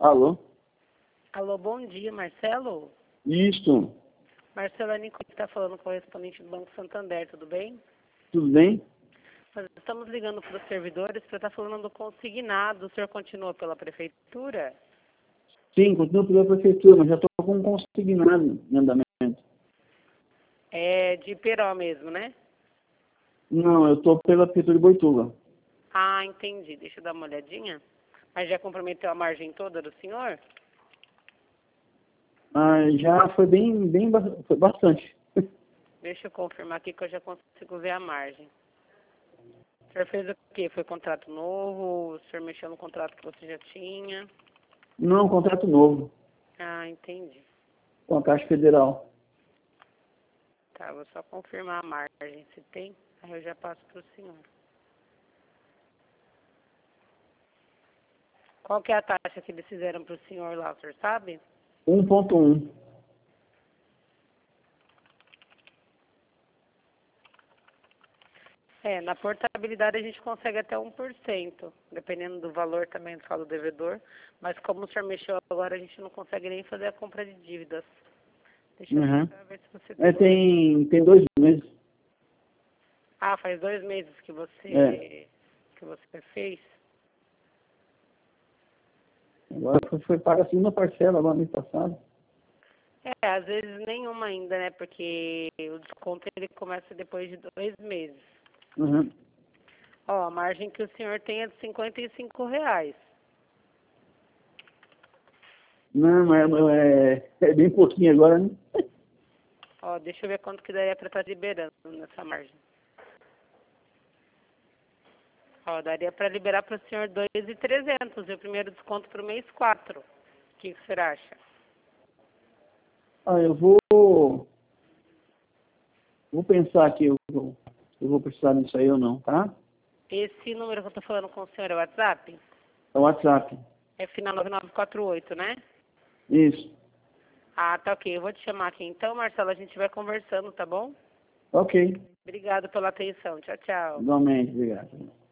Alô? Alô, bom dia, Marcelo? Isto. Marcelo, é Nico que está falando, correspondente do Banco Santander, tudo bem? Tudo bem? Nós estamos ligando para os servidores para estar falando do consignado. O senhor continua pela prefeitura? Sim, continuo pela prefeitura, mas já estou com um consignado em andamento. É de Iperó mesmo, né? Não, eu estou pela prefeitura de Boituva. Ah, entendi. Deixa eu dar uma olhadinha. Mas já comprometeu a margem toda do senhor? Ah, já foi foi bastante. Deixa eu confirmar aqui que eu já consigo ver a margem. O senhor fez o quê? Foi contrato novo? O senhor mexeu no contrato que você já tinha? Não, um contrato novo Ah, entendi. com a Caixa Federal. Tá, vou só confirmar a margem, se tem, aí eu já passo para o senhor. Qual que é a taxa que eles fizeram para o senhor lá, o senhor sabe? 1,1. É, na portabilidade a gente consegue até 1%, dependendo do valor também do saldo devedor, mas como o senhor mexeu agora, a gente não consegue nem fazer a compra de dívidas. Deixa eu Uhum. ver se você Tem 2 meses. Ah, faz 2 meses É. que você fez? Agora foi paga a segunda parcela agora mês passado. É, às vezes nenhuma ainda, né? Porque o desconto ele começa depois de 2 meses. Uhum. Ó, a margem que o senhor tem é de R$ 55. Não, é bem pouquinho agora, né? Ó, deixa eu ver quanto que daria para estar liberando nessa margem. Ó, daria para liberar para o senhor 2.300 e o primeiro desconto para o mês 4. O que o senhor acha? Ah, vou pensar aqui, eu vou precisar disso aí ou não, tá? Esse número que eu tô falando com o senhor é o WhatsApp? É o WhatsApp. É final 9948, né? Isso. Ah, tá ok. Eu vou te chamar aqui então, Marcelo. A gente vai conversando, tá bom? Ok. Obrigado pela atenção. Tchau, tchau. Igualmente, obrigado.